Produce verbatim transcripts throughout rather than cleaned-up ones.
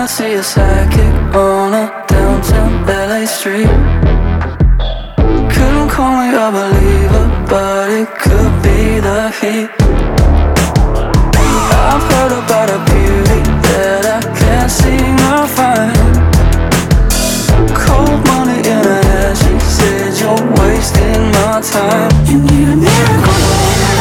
see a psychic on a downtown L A street. Couldn't call me a believer, but it could be the heat. I've heard about a beauty that I can't seem to find. Cold money in her hair, she said you're wasting my time. You need a miracle, baby.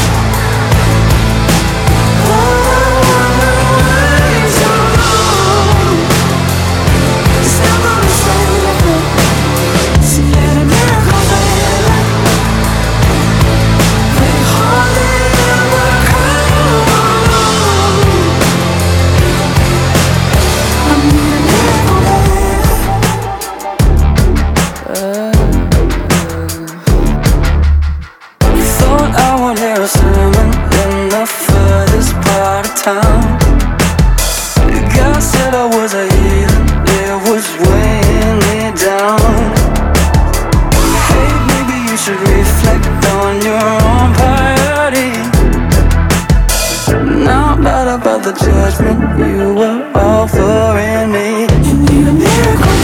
A sermon in the furthest part of town. The guy said I was a heathen, it was weighing me down. Hey, maybe you should reflect on your own piety. Not bad about the judgment you were offering me. You need a miracle.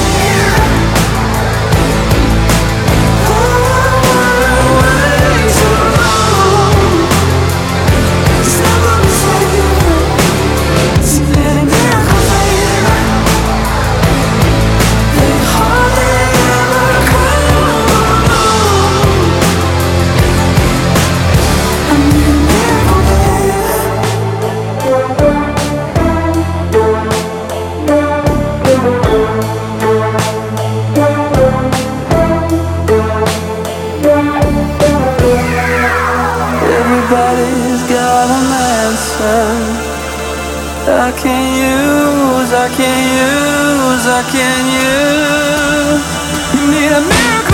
Everybody's got an answer. I can use, I can use, I can use. You need a miracle.